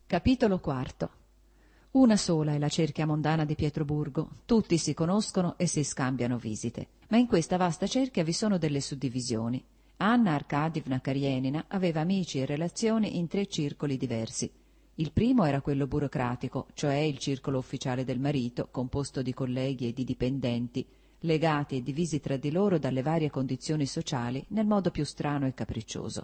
Capitolo IV. Una sola è la cerchia mondana di Pietroburgo, tutti si conoscono e si scambiano visite, ma in questa vasta cerchia vi sono delle suddivisioni. Anna Arkadievna Karenina aveva amici e relazioni in 3 circoli diversi. Il primo era quello burocratico, cioè il circolo ufficiale del marito, composto di colleghi e di dipendenti, legati e divisi tra di loro dalle varie condizioni sociali nel modo più strano e capriccioso.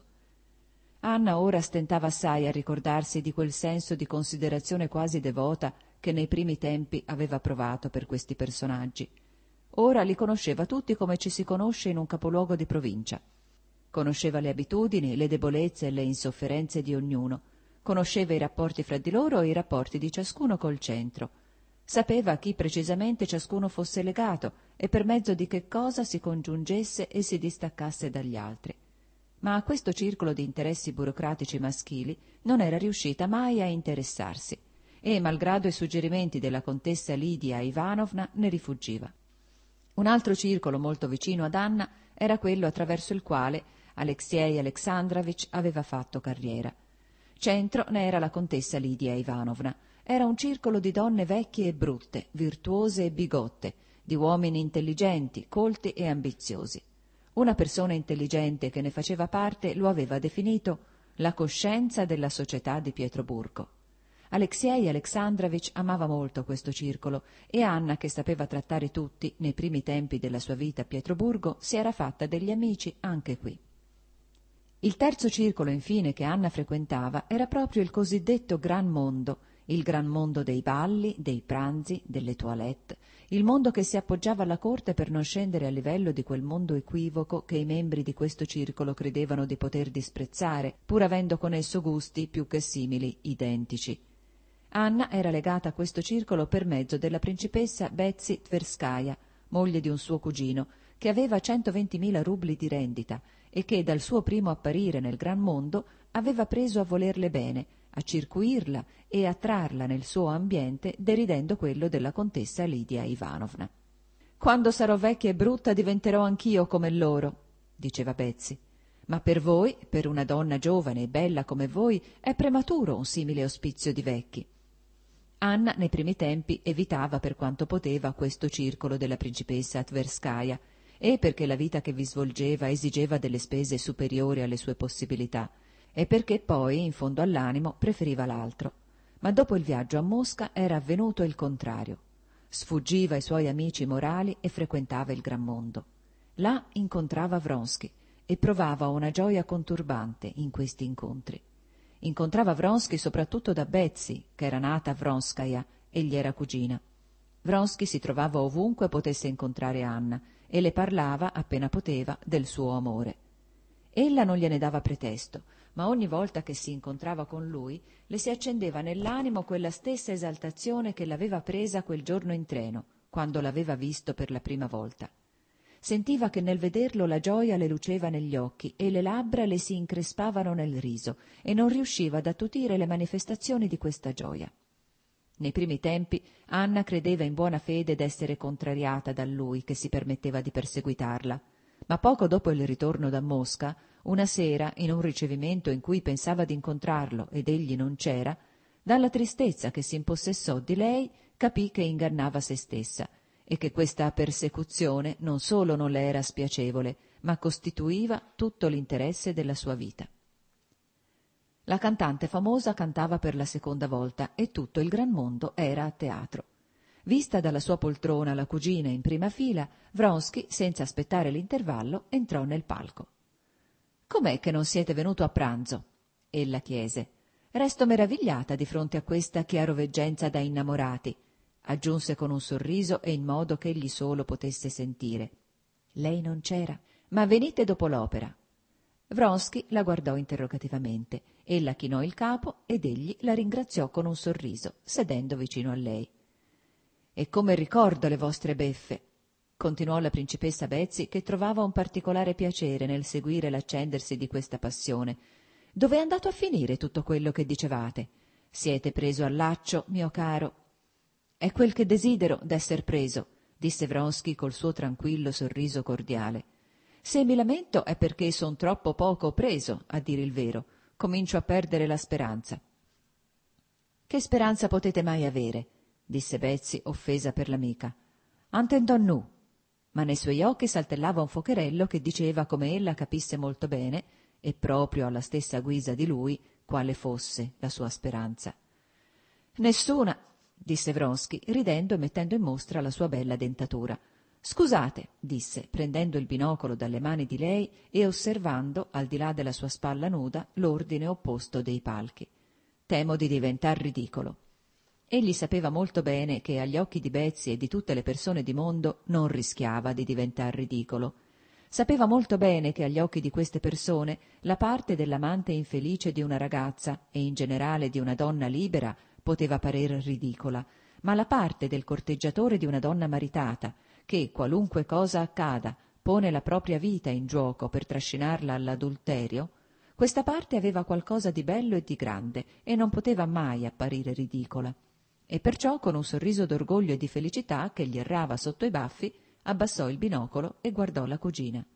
Anna ora stentava assai a ricordarsi di quel senso di considerazione quasi devota che nei primi tempi aveva provato per questi personaggi. Ora li conosceva tutti come ci si conosce in un capoluogo di provincia. Conosceva le abitudini, le debolezze e le insofferenze di ognuno. Conosceva i rapporti fra di loro e i rapporti di ciascuno col centro. Sapeva a chi precisamente ciascuno fosse legato e per mezzo di che cosa si congiungesse e si distaccasse dagli altri. Ma a questo circolo di interessi burocratici maschili non era riuscita mai a interessarsi e, malgrado i suggerimenti della contessa Lidia Ivanovna, ne rifuggiva. Un altro circolo molto vicino ad Anna era quello attraverso il quale Aleksej Aleksandrovich aveva fatto carriera. Centro ne era la contessa Lidia Ivanovna. Era un circolo di donne vecchie e brutte, virtuose e bigotte, di uomini intelligenti, colti e ambiziosi. Una persona intelligente che ne faceva parte lo aveva definito la coscienza della società di Pietroburgo. Aleksej Aleksandrovich amava molto questo circolo e Anna, che sapeva trattare tutti nei primi tempi della sua vita a Pietroburgo, si era fatta degli amici anche qui. Il terzo circolo, infine, che Anna frequentava era proprio il cosiddetto gran mondo, il gran mondo dei balli, dei pranzi, delle toilette, il mondo che si appoggiava alla corte per non scendere a livello di quel mondo equivoco che i membri di questo circolo credevano di poter disprezzare, pur avendo con esso gusti più che simili identici. Anna era legata a questo circolo per mezzo della principessa Betsy Tverskaja, moglie di un suo cugino, che aveva 120.000 rubli di rendita e che dal suo primo apparire nel gran mondo aveva preso a volerle bene, a circuirla e a trarla nel suo ambiente, deridendo quello della contessa Lidia Ivanovna. «Quando sarò vecchia e brutta diventerò anch'io come loro», diceva Betsy. «Ma per voi, per una donna giovane e bella come voi, è prematuro un simile ospizio di vecchi». Anna nei primi tempi evitava per quanto poteva questo circolo della principessa Tverskaja, e perché la vita che vi svolgeva esigeva delle spese superiori alle sue possibilità, e perché poi, in fondo all'animo, preferiva l'altro. Ma dopo il viaggio a Mosca era avvenuto il contrario. Sfuggiva i suoi amici morali e frequentava il gran mondo. Là incontrava Vronsky e provava una gioia conturbante in questi incontri. Incontrava Vronsky soprattutto da Betsy, che era nata Vronskaja e gli era cugina. Vronsky si trovava ovunque potesse incontrare Anna e le parlava, appena poteva, del suo amore. Ella non gliene dava pretesto, ma ogni volta che si incontrava con lui le si accendeva nell'animo quella stessa esaltazione che l'aveva presa quel giorno in treno, quando l'aveva visto per la prima volta. Sentiva che nel vederlo la gioia le luceva negli occhi e le labbra le si increspavano nel riso e non riusciva ad attutire le manifestazioni di questa gioia. Nei primi tempi Anna credeva in buona fede d'essere contrariata da lui che si permetteva di perseguitarla, ma poco dopo il ritorno da Mosca, una sera, in un ricevimento in cui pensava di incontrarlo ed egli non c'era, dalla tristezza che si impossessò di lei capì che ingannava se stessa e che questa persecuzione non solo non le era spiacevole, ma costituiva tutto l'interesse della sua vita. La cantante famosa cantava per la seconda volta e tutto il gran mondo era a teatro. Vista dalla sua poltrona la cugina in prima fila, Vronsky, senza aspettare l'intervallo, entrò nel palco. «Com'è che non siete venuto a pranzo?» ella chiese. «Resto meravigliata di fronte a questa chiaroveggenza da innamorati», aggiunse con un sorriso e in modo che egli solo potesse sentire. «Lei non c'era, ma venite dopo l'opera». Vronsky la guardò interrogativamente. Ella chinò il capo ed egli la ringraziò con un sorriso, sedendo vicino a lei. «E come ricordo le vostre beffe», continuò la principessa Betsy, che trovava un particolare piacere nel seguire l'accendersi di questa passione. «Dove è andato a finire tutto quello che dicevate? Siete preso al laccio, mio caro?» «È quel che desidero d'esser preso», disse Vronsky col suo tranquillo sorriso cordiale. «Se mi lamento è perché son troppo poco preso, a dire il vero. Comincio a perdere la speranza». «Che speranza potete mai avere?» disse Betsy, offesa per l'amica. «Antendon nu». Ma nei suoi occhi saltellava un focherello che diceva come ella capisse molto bene, e proprio alla stessa guisa di lui, quale fosse la sua speranza. «Nessuna», disse Vronsky, ridendo e mettendo in mostra la sua bella dentatura. «Scusate», disse, prendendo il binocolo dalle mani di lei e osservando, al di là della sua spalla nuda, l'ordine opposto dei palchi. «Temo di diventar ridicolo». Egli sapeva molto bene che agli occhi di Betsy e di tutte le persone di mondo non rischiava di diventar ridicolo. Sapeva molto bene che agli occhi di queste persone la parte dell'amante infelice di una ragazza e in generale di una donna libera poteva parer ridicola, ma la parte del corteggiatore di una donna maritata, che, qualunque cosa accada, pone la propria vita in giuoco per trascinarla all'adulterio, questa parte aveva qualcosa di bello e di grande e non poteva mai apparire ridicola. E perciò, con un sorriso d'orgoglio e di felicità che gli errava sotto i baffi, abbassò il binocolo e guardò la cugina.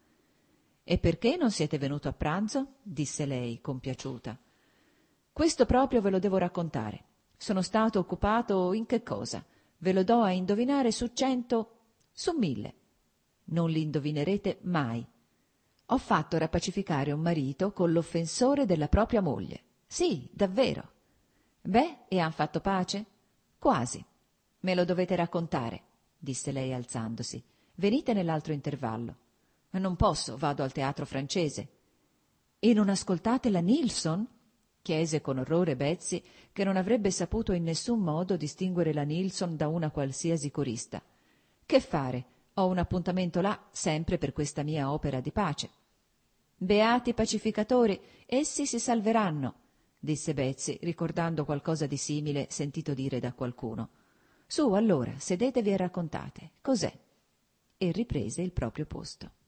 «E perché non siete venuto a pranzo?» disse lei, compiaciuta. «Questo proprio ve lo devo raccontare. Sono stato occupato in che cosa? Ve lo do a indovinare su 100, su 1000. Non li indovinerete mai. Ho fatto rapacificare un marito con l'offensore della propria moglie. Sì, davvero. Beh, e han fatto pace? Quasi. Me lo dovete raccontare», disse lei alzandosi. «Venite nell'altro intervallo». «Non posso, vado al teatro francese». «E non ascoltate la Nilsson?» chiese con orrore Betsy, che non avrebbe saputo in nessun modo distinguere la Nilsson da una qualsiasi corista. «Che fare? Ho un appuntamento là, sempre per questa mia opera di pace». «Beati pacificatori, essi si salveranno», disse Betsy, ricordando qualcosa di simile sentito dire da qualcuno. «Su, allora, sedetevi e raccontate. Cos'è?» E riprese il proprio posto.